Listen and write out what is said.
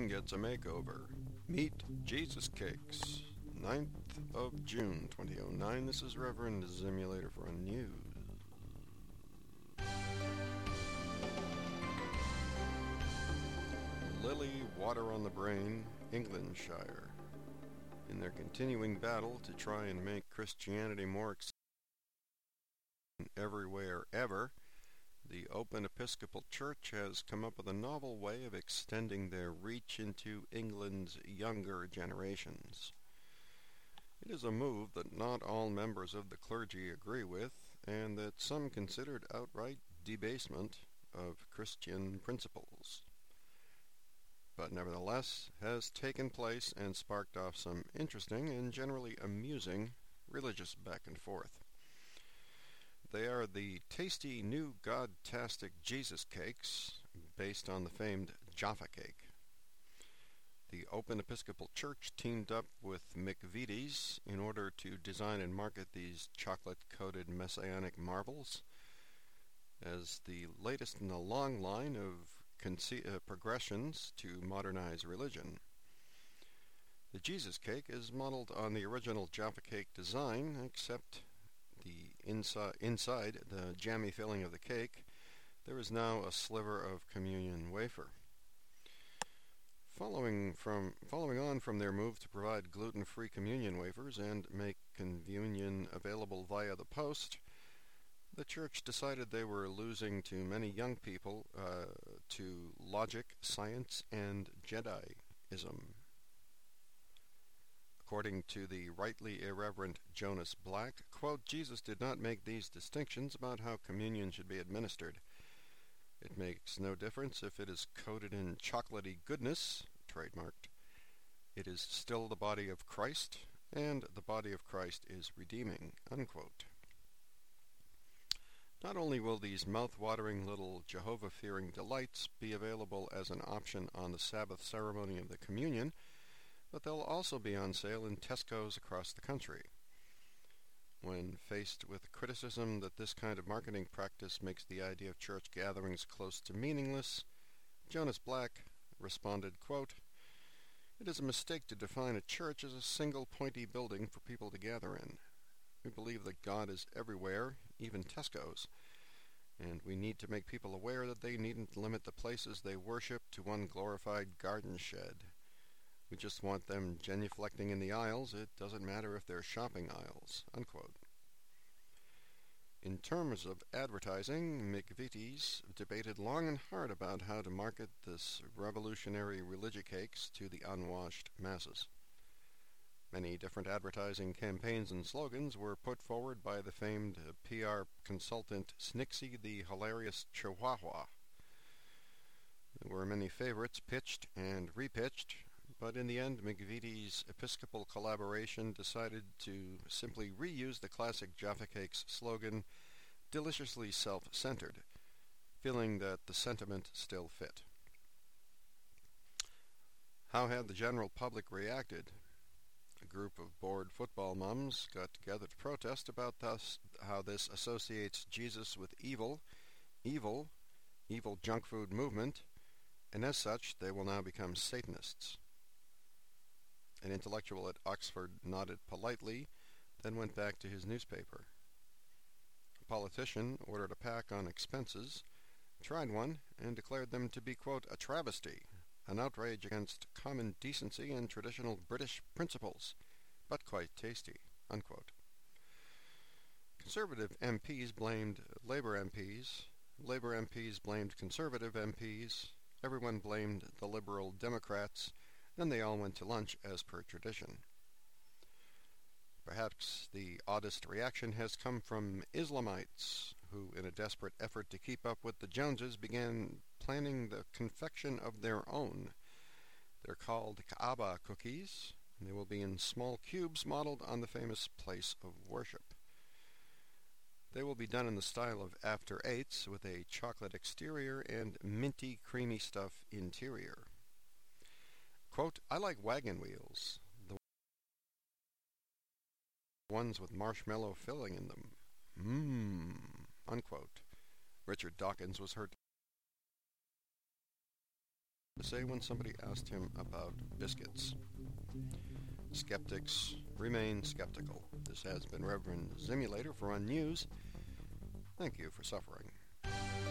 religion gets a makeover. Meet Jesus Cakes. 9th of June 2009. This is Reverend Simulator for News. Lily Water on the Brain, Englandshire. In their continuing battle to try and make Christianity more acceptable everywhere ever, the Open Episcopal Church has come up with a novel way of extending their reach into England's younger generations. It is a move that not all members of the clergy agree with, and that some considered outright debasement of Christian principles, but nevertheless has taken place and sparked off some interesting and generally amusing religious back and forth. They are the tasty new God-tastic Jesus Cakes, based on the famed Jaffa Cake. The Open Episcopal Church teamed up with McVitie's in order to design and market these chocolate-coated messianic marvels as the latest in a long line of progressions to modernize religion. The Jesus Cake is modeled on the original Jaffa Cake design, except the inside the jammy filling of the cake, there is now a sliver of communion wafer. Following on from their move to provide gluten-free communion wafers and make communion available via the post, the church decided they were losing too many young people to logic, science, and Jediism. According to the rightly irreverent Jonas Black, quote, Jesus did not make these distinctions about how communion should be administered. It makes no difference if it is coated in chocolatey goodness, trademarked. It is still the body of Christ, and the body of Christ is redeeming, unquote. Not only will these mouth-watering little Jehovah-fearing delights be available as an option on the Sabbath ceremony of the communion, but they'll also be on sale in Tesco's across the country. When faced with criticism that this kind of marketing practice makes the idea of church gatherings close to meaningless, Jonas Black responded, quote, "It is a mistake to define a church as a single pointy building for people to gather in. We believe that God is everywhere, even Tesco's, and we need to make people aware that they needn't limit the places they worship to one glorified garden shed. We just want them genuflecting in the aisles. It doesn't matter if they're shopping aisles," unquote. In terms of advertising, McVitie's debated long and hard about how to market this revolutionary religious cakes to the unwashed masses. Many different advertising campaigns and slogans were put forward by the famed PR consultant Snixie the Hilarious Chihuahua. There were many favorites pitched and repitched, but in the end, McVitie's Episcopal collaboration decided to simply reuse the classic Jaffa Cakes slogan, deliciously self-centered, feeling that the sentiment still fit. How had the general public reacted? A group of bored football mums got together to protest about how this associates Jesus with evil junk food movement, and as such, they will now become Satanists. An intellectual at Oxford nodded politely, then went back to his newspaper. A politician ordered a pack on expenses, tried one, and declared them to be, quote, a travesty, an outrage against common decency and traditional British principles, but quite tasty, unquote. Conservative MPs blamed Labour MPs, Labour MPs blamed Conservative MPs, everyone blamed the Liberal Democrats, then they all went to lunch as per tradition. Perhaps the oddest reaction has come from Islamites, who, in a desperate effort to keep up with the Joneses, began planning the confection of their own. They're called Kaaba cookies, and they will be in small cubes modeled on the famous place of worship. They will be done in the style of After Eights, with a chocolate exterior and minty, creamy stuff interior. Quote, I like wagon wheels, the ones with marshmallow filling in them. Unquote. Richard Dawkins was heard to say when somebody asked him about biscuits. Skeptics remain skeptical. This has been Reverend Zimulator for On News. Thank you for suffering.